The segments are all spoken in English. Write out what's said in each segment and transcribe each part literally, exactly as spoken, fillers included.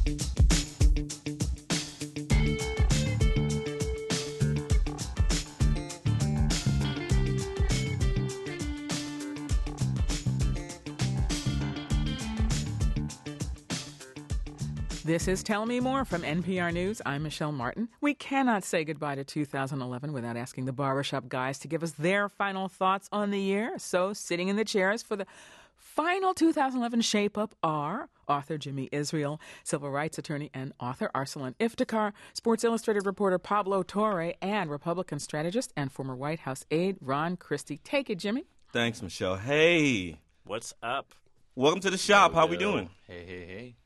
This is Tell Me More from N P R News. I'm Michelle Martin. We cannot say goodbye to two thousand eleven without asking the Barbershop Guys to give us their final thoughts on the year. So, sitting in the chairs for the final two thousand eleven shape-up are author Jimmy Israel, civil rights attorney and author Arsalan Iftikhar, Sports Illustrated reporter Pablo Torre, and Republican strategist and former White House aide Ron Christie. Take it, Jimmy. Thanks, Michelle. Hey. What's up? Welcome to the shop. How we doing? Hey, hey, hey.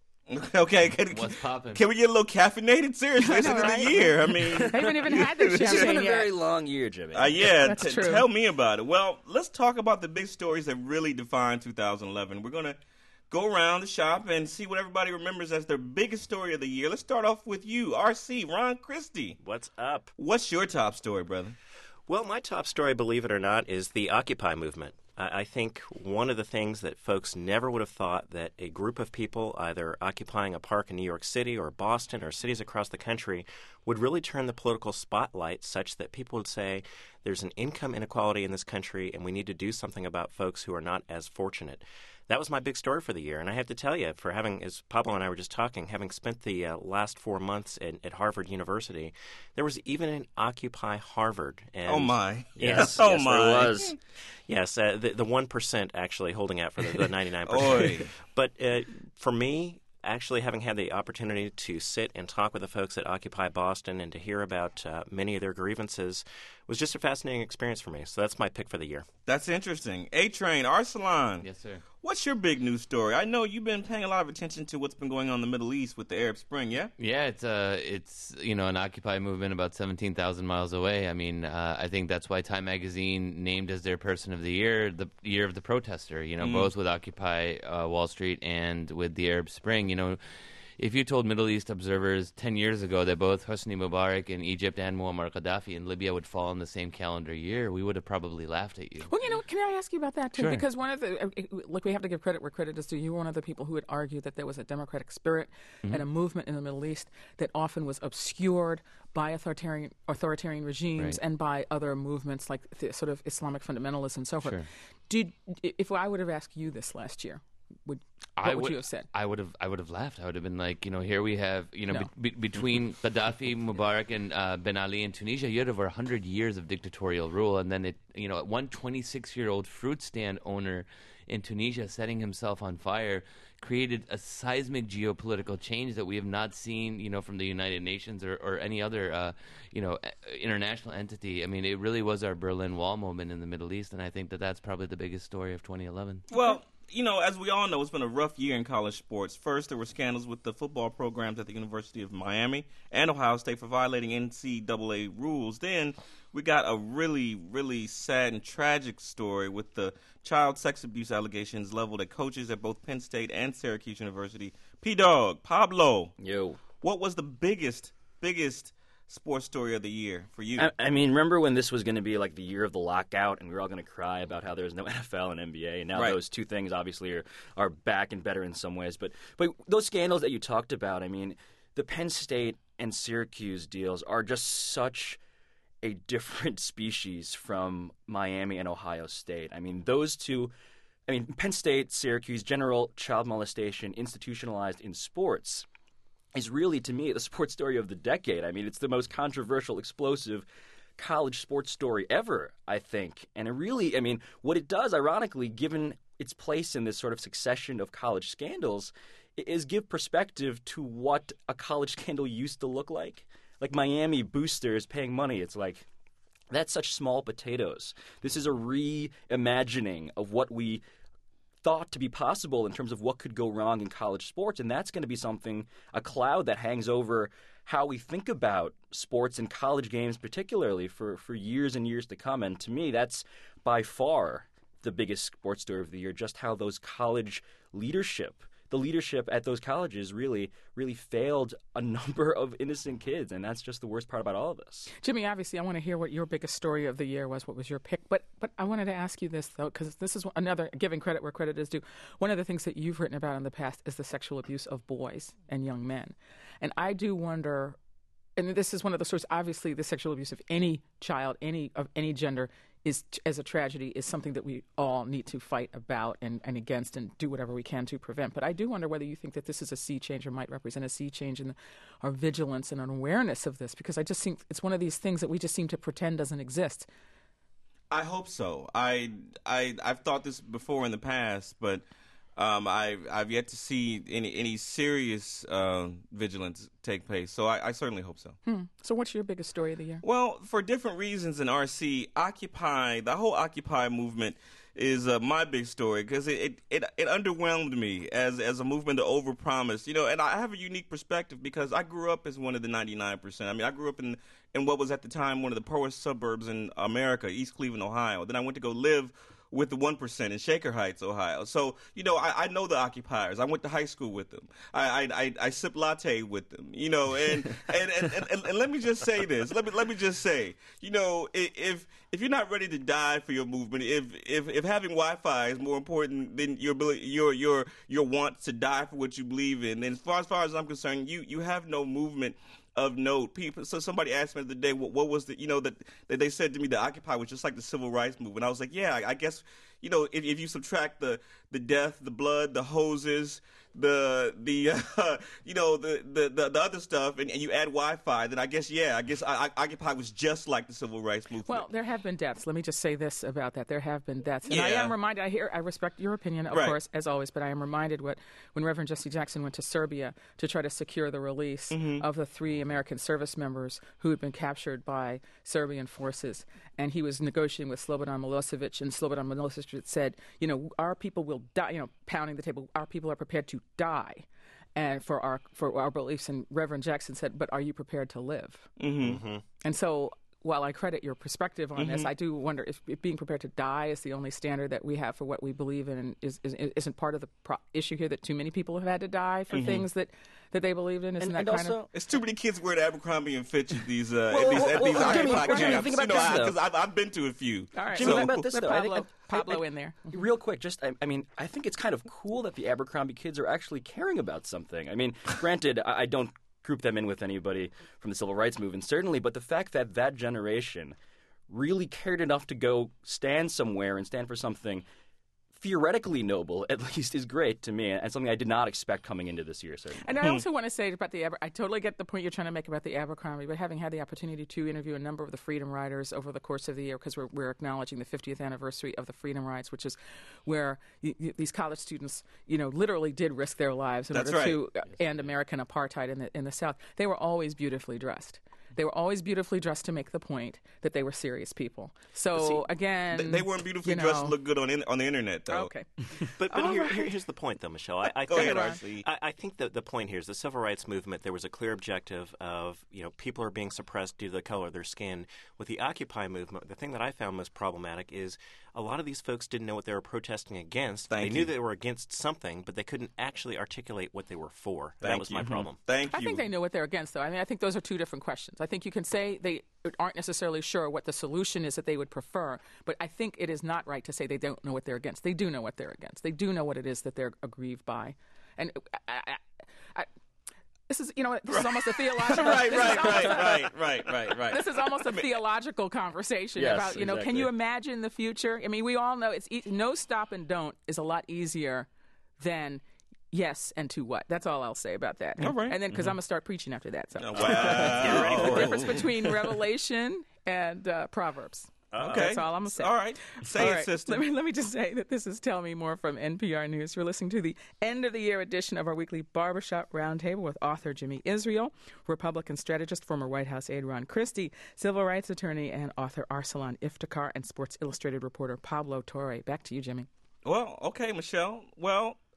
Okay, can, What's poppin'? Can we get a little caffeinated? Seriously, it's the end of the year. I mean, they haven't even had their This has been champagne a yet. very long year, Jimmy. Uh, yeah, That's t- true. tell me about it. Well, let's talk about the big stories that really define two thousand eleven. We're going to go around the shop and see what everybody remembers as their biggest story of the year. Let's start off with you, R C, Ron Christie. What's up? What's your top story, brother? Well, my top story, believe it or not, is the Occupy movement. I I think one of the things that folks never would have thought that a group of people either occupying a park in New York City or Boston or cities across the country would really turn the political spotlight such that people would say there's an income inequality in this country and we need to do something about folks who are not as fortunate. That was my big story for the year. And I have to tell you, for having, as Pablo and I were just talking, having spent the uh, last four months at, at Harvard University, there was even an Occupy Harvard. And Oh, my. Yes, Oh, yes, my. there was. Yes, uh, the, the one percent actually holding out for the, the ninety-nine percent. Oy. But uh, for me, actually having had the opportunity to sit and talk with the folks at Occupy Boston and to hear about uh, many of their grievances was just a fascinating experience for me. So that's my pick for the year. That's interesting. A-Train, Arsalan. Yes, sir. What's your big news story? I know you've been paying a lot of attention to what's been going on in the Middle East with the Arab Spring, yeah? Yeah, it's uh, it's you know an Occupy movement about seventeen thousand miles away. I mean, uh, I think that's why Time Magazine named as their Person of the Year the Year of the Protester. You know, Mm. both with Occupy uh, Wall Street and with the Arab Spring. You know, if you told Middle East observers ten years ago that both Hosni Mubarak in Egypt and Muammar Gaddafi in Libya would fall in the same calendar year, we would have probably laughed at you. Well, you know, can I ask you about that, too? Sure. Because one of the, uh, look, we have to give credit where credit is due. You were one of the people who would argue that there was a democratic spirit Mm-hmm. and a movement in the Middle East that often was obscured by authoritarian authoritarian regimes Right. and by other movements like the sort of Islamic fundamentalists and so forth. Sure. Did, if I would have asked you this last year, would, what I would, you have said? I would have. I would have laughed. I would have been like, you know, here we have, you know, No. be, be, between Gaddafi, Mubarak, and uh, Ben Ali in Tunisia, you had over a hundred years of dictatorial rule, and then it, you know, one twenty-six-year-old fruit stand owner in Tunisia setting himself on fire created a seismic geopolitical change that we have not seen, you know, from the United Nations or, or any other, uh, you know, international entity. I mean, it really was our Berlin Wall moment in the Middle East, and I think that that's probably the biggest story of twenty eleven. Well, you know, as we all know, it's been a rough year in college sports. First, there were scandals with the football programs at the University of Miami and Ohio State for violating N C double A rules. Then we got a really, really sad and tragic story with the child sex abuse allegations leveled at coaches at both Penn State and Syracuse University. P-Dog, Pablo, Yo. what was the biggest, biggest sports story of the year for you? I, I mean, remember when this was going to be like the year of the lockout and we were all going to cry about how there was no N F L and N B A, and now Right. those two things obviously are, are back and better in some ways. But but those scandals that you talked about, I mean, the Penn State and Syracuse deals are just such a different species from Miami and Ohio State. I mean, those two, I mean, Penn State, Syracuse, general child molestation institutionalized in sports is really, to me, the sports story of the decade. I mean, it's the most controversial, explosive college sports story ever, I think. And it really, I mean, what it does, ironically, given its place in this sort of succession of college scandals, i- is give perspective to what a college scandal used to look like. Like Miami boosters paying money, it's like, that's such small potatoes. This is a reimagining of what we thought to be possible in terms of what could go wrong in college sports, and that's going to be something, a cloud that hangs over how we think about sports and college games particularly for, for years and years to come. And to me, that's by far the biggest sports story of the year, just how those college leadership, the leadership at those colleges really, really failed a number of innocent kids, and that's just the worst part about all of this. Jimmy, obviously, I want to hear what your biggest story of the year was. What was your pick? But but I wanted to ask you this, though, because this is another, giving credit where credit is due. One of the things that you've written about in the past is the sexual abuse of boys and young men. And I do wonder, and this is one of the stories, obviously, the sexual abuse of any child, any of any gender, is as a tragedy, is something that we all need to fight about and, and against and do whatever we can to prevent. But I do wonder whether you think that this is a sea change or might represent a sea change in the, our vigilance and an awareness of this, because I just think it's one of these things that we just seem to pretend doesn't exist. I hope so. I, I, I've thought this before in the past, but um, I've, I've yet to see any, any serious uh, vigilance take place. So I, I certainly hope so. Hmm. So what's your biggest story of the year? Well, for different reasons in R C, Occupy, the whole Occupy movement is uh, my big story because it, it, it, it underwhelmed me as, as a movement to overpromise. You know, and I have a unique perspective because I grew up as one of the ninety-nine percent. I mean, I grew up in, in what was at the time one of the poorest suburbs in America, East Cleveland, Ohio. Then I went to go live with the one percent in Shaker Heights, Ohio. So, you know, I, I know the occupiers. I went to high school with them. I I, I, I sip latte with them, you know, and and, and, and, and, and let me just say this. Let me let me just say, you know, if if you're not ready to die for your movement, if if, if having Wi-Fi is more important than your ability, your your your want to die for what you believe in, then as far as, far as I'm concerned, you, you have no movement of note. People. So somebody asked me the other day, what, what was the, you know, that, that they said to me, the Occupy was just like the civil rights movement. I was like, yeah, I, I guess, you know, if, if you subtract the, the death, the blood, the hoses, the, the uh, you know, the, the, the, the other stuff, and, and you add Wi-Fi, then I guess, yeah, I guess I, I, Occupy was just like the civil rights movement. Well, there have been deaths. Let me just say this about that. There have been deaths. And yeah. I am reminded, I hear, I respect your opinion, of right. course, as always, but I am reminded what when Reverend Jesse Jackson went to Serbia to try to secure the release mm-hmm. of the three American service members who had been captured by Serbian forces. And he was negotiating with Slobodan Milosevic, and Slobodan Milosevic said, you know, our people will die, you know, pounding the table, our people are prepared to die and for our for our beliefs. And Reverend Jackson said, but are you prepared to live? Mm-hmm. Mm-hmm. And so while I credit your perspective on mm-hmm. this, I do wonder if, if being prepared to die is the only standard that we have for what we believe in, and is, is, isn't part of the pro- issue here that too many people have had to die for mm-hmm. things that, that they believed in. Isn't and, that and kind also, of? It's too many kids wearing Abercrombie and Fitch at these uh, well, at these, well, at well, these well, Jimmy, Occupy Jimmy, camps. think about You know, this, because though. I've, I've been to a few. All right, Jimmy, so think about this let though. Pablo, I think, Pablo I, I, in there. Real quick, just I, I mean, I think it's kind of cool that the Abercrombie kids are actually caring about something. I mean, granted, I, I don't group them in with anybody from the civil rights movement, certainly, but the fact that that generation really cared enough to go stand somewhere and stand for something theoretically noble, at least, is great to me, and something I did not expect coming into this year, certainly. And I also want to say about the Aber- I totally get the point you're trying to make about the Abercrombie, but having had the opportunity to interview a number of the Freedom Riders over the course of the year, because we're, we're acknowledging the fiftieth anniversary of the Freedom Rides, which is where y- y- these college students, you know, literally did risk their lives in That's order right. to uh, end American apartheid in the in the South. They were always beautifully dressed. They were always beautifully dressed to make the point that they were serious people. So, See, again... They, they weren't beautifully you know, dressed to look good on in, on the internet, though. Okay. But, but here, here, here's the point, though, Michelle. I, I Go think, ahead, R C. I, I think that the point here is the civil rights movement, there was a clear objective of, you know, people are being suppressed due to the color of their skin. With the Occupy movement, the thing that I found most problematic is a lot of these folks didn't know what they were protesting against. Thank they you. knew they were against something, but they couldn't actually articulate what they were for. Thank that was you. my problem. Thank you. I think they know what they're against, though. I mean, I think those are two different questions. I think you can say they aren't necessarily sure what the solution is that they would prefer, but I think it is not right to say they don't know what they're against. They do know what they're against. They do know what it is that they're aggrieved by. And I, I, I, this is, you know, this is almost a theological... right, this is right, almost right, a- right, right, right, right. This is almost a theological conversation Yes, about, you know, exactly. can you imagine the future? I mean, we all know it's e- no stop and don't is a lot easier than yes and to what. That's all I'll say about that. All right. And then, because I'm going to start preaching after that. So. Oh, wow. The difference between Revelation and uh, Proverbs. Okay. That's all I'm going to say. All right. Say All it, right. sister. Let me, let me just say that this is Tell Me More from N P R News. You're listening to the end-of-the-year edition of our weekly Barbershop Roundtable with author Jimmy Israel, Republican strategist, former White House aide Ron Christie, civil rights attorney and author Arsalan Iftikhar, and Sports Illustrated reporter Pablo Torre. Back to you, Jimmy. Well, okay, Michelle. Well,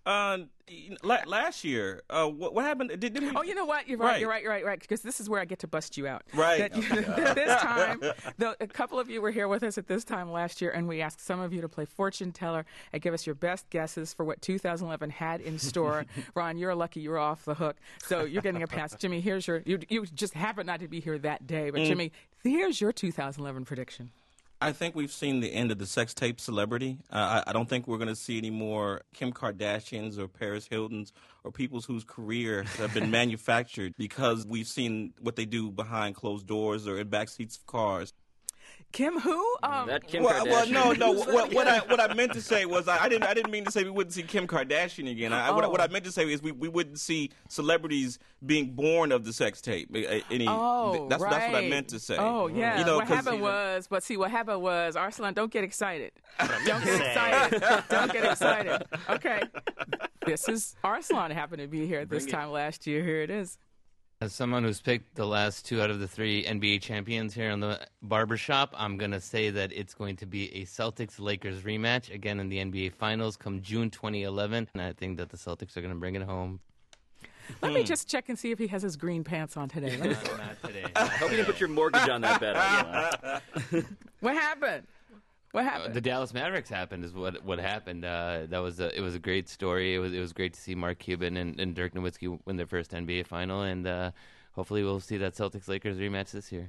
Uh, la- last year, uh, what, what happened? Did, didn't we... Oh, you know what? You're right. Right. You're right. You're right. Right. Because this is where I get to bust you out. Right. That, you, this time, the, a couple of you were here with us at this time last year, and we asked some of you to play fortune teller and give us your best guesses for what two thousand eleven had in store. Ron, you're lucky you're off the hook, so you're getting a pass. Jimmy, here's your. You, you just happen not to be here that day, but Mm. Jimmy, here's your two thousand eleven prediction. I think we've seen the end of the sex tape celebrity. Uh, I, I don't think we're going to see any more Kim Kardashians or Paris Hiltons or people whose careers have been manufactured because we've seen what they do behind closed doors or in back seats of cars. Kim, who? Um, That Kim Well, well, Kardashian. no, no. What, what I what I meant to say was I, I didn't I didn't mean to say we wouldn't see Kim Kardashian again. I, what, I- what I meant to say is we, we wouldn't see celebrities being born of the sex tape. Uh, Any, Oh, that's right. that's what I meant to say. Oh, yeah. You know, what 'cause- happened was, but see, what happened was, Arslan, don't get excited. Don't get Say. excited. Don't get excited. Okay. This is Arslan happened to be here at this time last year. Here it is. As someone who's picked the last two out of the three N B A champions here on the Barbershop, I'm going to say that it's going to be a Celtics-Lakers rematch again in the N B A Finals come June twenty eleven. And I think that the Celtics are going to bring it home. Let me just check and see if he has his green pants on today. Let me- Not, not today. I hope you didn't put your mortgage on that bet. Arslan. what happened? What Uh, happened? the Dallas Mavericks happened is what what happened. Uh, that was a, it was a great story. It was it was great to see Mark Cuban and, and Dirk Nowitzki win their first N B A final, and uh, hopefully we'll see that Celtics Lakers rematch this year.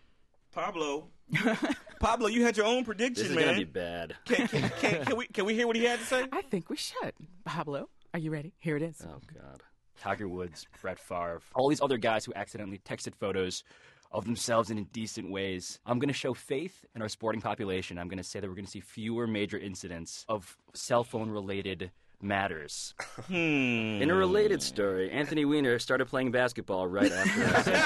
Pablo, Pablo, you had your own prediction, This is man. gonna be bad. Can, can, can, can we can we hear what he had to say? I think we should. Pablo, are you ready? Here it is. Oh God. Tiger Woods, Brett Favre, all these other guys who accidentally texted photos of themselves in indecent ways. I'm going to show faith in our sporting population. I'm going to say that we're going to see fewer major incidents of cell phone-related matters. Hmm. In a related story, Anthony Weiner started playing basketball right after I said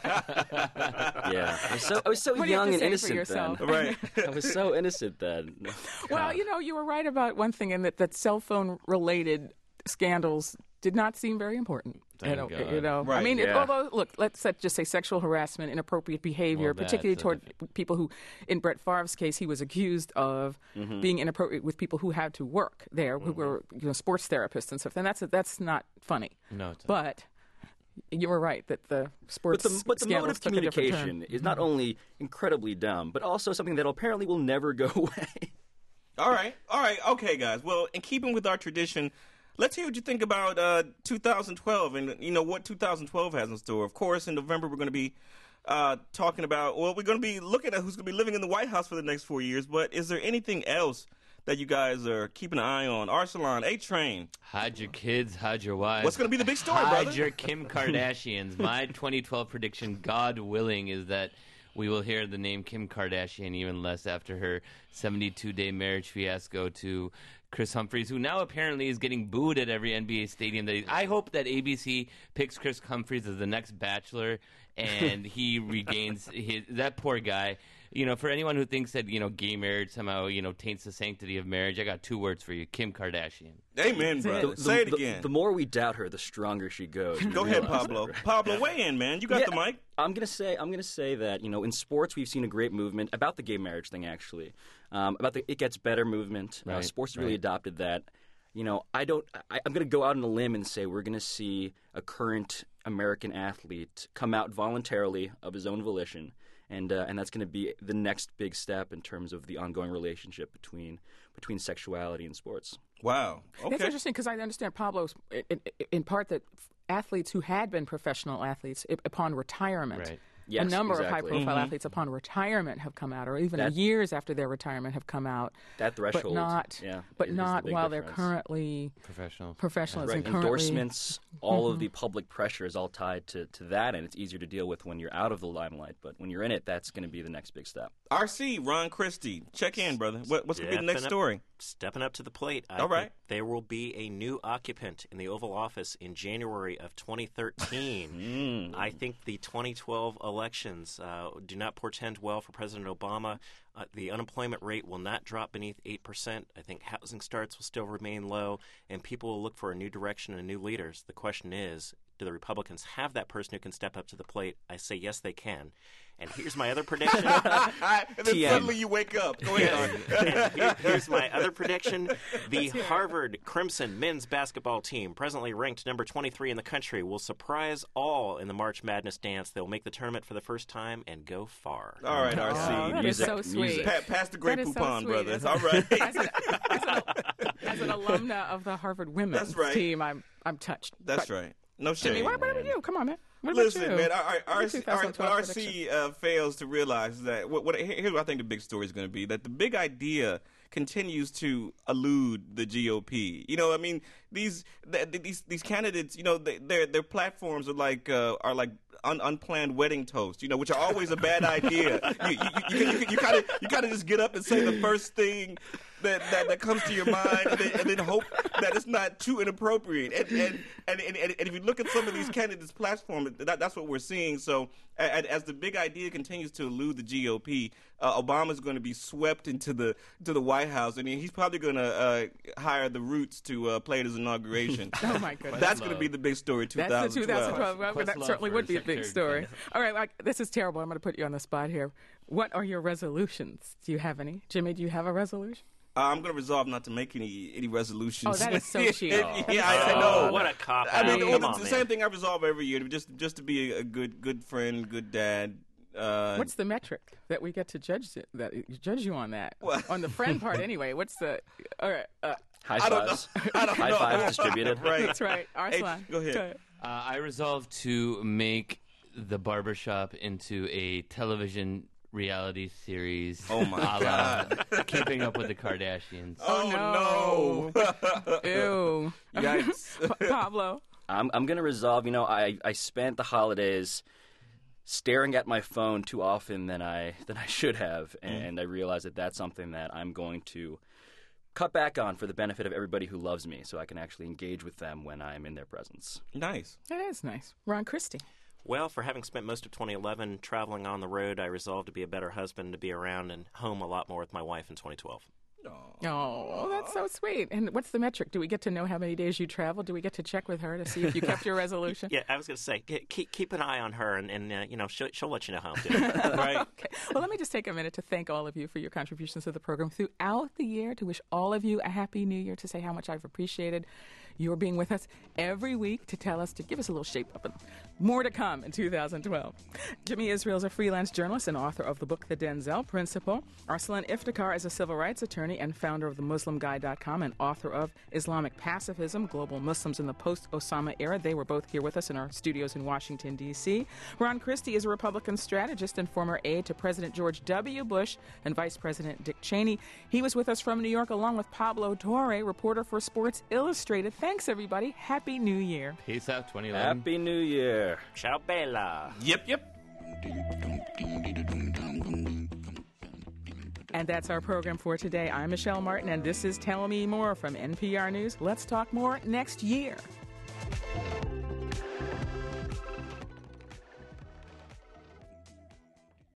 that. Yeah. I was so, I was so What do you have young to and say for innocent then. yourself? Right. I was so innocent then. Well, you know, you were right about one thing, in that, that cell phone related scandals did not seem very important. Thank you know, God. you know. I Right, mean, it, yeah. although look, let's uh, just say sexual harassment, inappropriate behavior, Well, that's particularly a toward people who, in Brett Favre's case, he was accused of being inappropriate with people who had to work there, who were you know sports therapists and stuff. And that's that's not funny. No, it's But you were right that the But sports the, but the mode scandals of took a different turn. communication is not only incredibly dumb, but also something that apparently will never go away. All right, all right, okay, guys. Well, in keeping with our tradition, let's hear what you think about uh, two thousand twelve and you know what two thousand twelve has in store. Of course, in November we're going to be uh, talking about. Well, we're going to be looking at who's going to be living in the White House for the next four years. But is there anything else that you guys are keeping an eye on? Arsalan, A Train. hide your kids, hide your wives. What's going to be the big story, Hide brother? your Kim Kardashians. My twenty twelve prediction, God willing, is that we will hear the name Kim Kardashian even less after her seventy-two day marriage fiasco to Chris Humphries, who now apparently is getting booed at every N B A stadium. That he, I hope that A B C picks Chris Humphries as the next Bachelor, and he regains his. That poor guy. You know, for anyone who thinks that you know gay marriage somehow you know taints the sanctity of marriage, I got two words for you: Kim Kardashian. Amen, brother. Say it the, again. The more we doubt her, the stronger she goes. We Go ahead, realize Pablo. that, right? Pablo, weigh in, man. You got Yeah, the mic. I'm gonna say I'm gonna say that you know in sports we've seen a great movement about the gay marriage thing actually, um, about the it gets better movement. Uh, Right, sports has really right. adopted that. You know I don't. I, I'm gonna go out on a limb and say we're gonna see a current American athlete come out voluntarily of his own volition. And, uh, and that's going to be the next big step in terms of the ongoing relationship between between sexuality and sports. Wow. That's Okay. interesting because I understand Pablo's in, in, in part that athletes who had been professional athletes i- upon retirement, Right. Yes, a number exactly. of high-profile Mm-hmm. athletes upon retirement have come out, or even That- years after their retirement have come out. That threshold, but not, yeah, but is the not big while they're difference. currently Professional. professionals Right, and currently endorsements, all of the public pressure is all tied to, to that, and it's easier to deal with when you're out of the limelight. But when you're in it, that's going to be the next big step. R C, Ron Christie. Check in, brother. What, what's going to be the next Stepping up- story? Stepping up to the plate. I All right. think there will be a new occupant in the Oval Office in January of twenty thirteen. I think the twenty twelve elections uh, do not portend well for President Obama. Uh, the unemployment rate will not drop beneath eight percent. I think housing starts will still remain low, and people will look for a new direction and new leaders. The question is, do the Republicans have that person who can step up to the plate? I say yes, they can. And here's my other prediction. and then T M. suddenly you wake up. Go ahead. Here- here's my other prediction. The Harvard Crimson men's basketball team, presently ranked number twenty-three in the country, will surprise all in the March Madness dance. They'll make the tournament for the first time and go far. All right, R C. Oh, that is Music, so sweet. music. Pa- pass the great That is so coupon, sweet. brother. As All a- right. As an, as, an, as an alumna of the Harvard women's That's right. team, I'm I'm touched. That's But, right. No shame. Jimmy, what, what about you? Come on, man. What Listen, about you? man, our, our, What's your our, twenty twelve what prediction? R C uh, fails to realize is that what, what here's what I think the big story is going to be, that the big idea continues to elude the G O P. You know, I mean, these th- these these candidates, you know, they, their their platforms are like uh, are like un- unplanned wedding toast, you know, which are always a bad idea. You you you, you, you kind of you kind of just get up and say the first thing that, that, that comes to your mind, and then, and then hope that it's not too inappropriate. And and, and, and, and if you look at some of these candidates' platforms, that, that's what we're seeing. So as, as the big idea continues to elude the G O P, uh, Obama's going to be swept into the to the White House, and he's probably going to uh, hire the Roots to uh, play at his inauguration. Oh my goodness. That's going to be the big story. That's the twenty twenty twelve. twelve. Well, that Questlove certainly for would be a big Secretary story. of Defense. All right, like, this is terrible. I'm going to put you on the spot here. What are your resolutions? Do you have any? Jimmy, do you have a resolution? Uh, I'm going to resolve not to make any any resolutions. Oh, that is so cheap. yeah, That is I, I so- know. Oh, what a cop I mean, out. well, Come it's on, the man. same thing I resolve every year, just just to be a, a good good friend, good dad. Uh, What's the metric that we get to judge it, that you judge you on that? Well- On the friend part, anyway. What's the? All right, uh, High I don't fives. know. I don't High know. fives distributed. Right. that's right. Hey, Arslan, go ahead. Uh, I resolved to make the barbershop into a television reality series. Oh, my a la God. Keeping Up with the Kardashians. Oh, no. Ew. Yikes. Pa- Pablo. I'm I'm gonna resolve. You know, I, I spent the holidays staring at my phone too often than I than I should have, and I realized that that's something that I'm going to cut back on for the benefit of everybody who loves me, so I can actually engage with them when I'm in their presence. Nice. That is nice. Ron Christie. Well, for having spent most of twenty eleven traveling on the road, I resolved to be a better husband, to be around and home a lot more with my wife in twenty twelve. Oh, that's so sweet. And what's the metric? Do we get to know how many days you traveled? Do we get to check with her to see if you kept your resolution? Yeah, I was going to say, ke- keep keep an eye on her, and, and uh, you know, she'll, she'll let you know how I'm doing. Right. Okay. Well, let me just take a minute to thank all of you for your contributions to the program throughout the year, to wish all of you a happy new year, to say how much I've appreciated your being with us every week, to tell us, to give us a little shape up, and more to come in two thousand twelve. Jimmy Israel is a freelance journalist and author of the book The Denzel Principle. Arslan Iftikhar is a civil rights attorney and founder of the Muslim Guy dot com and author of Islamic Pacifism, Global Muslims in the Post-Osama Era. They were both here with us in our studios in Washington, D C. Ron Christie is a Republican strategist and former aide to President George W. Bush and Vice President Dick Cheney. He was with us from New York along with Pablo Torre, reporter for Sports Illustrated. Thanks, everybody. Happy New Year. Peace out, twenty eleven. Happy New Year. Ciao, Bella. Yep, yep. And that's our program for today. I'm Michelle Martin, and this is Tell Me More from N P R News. Let's talk more next year.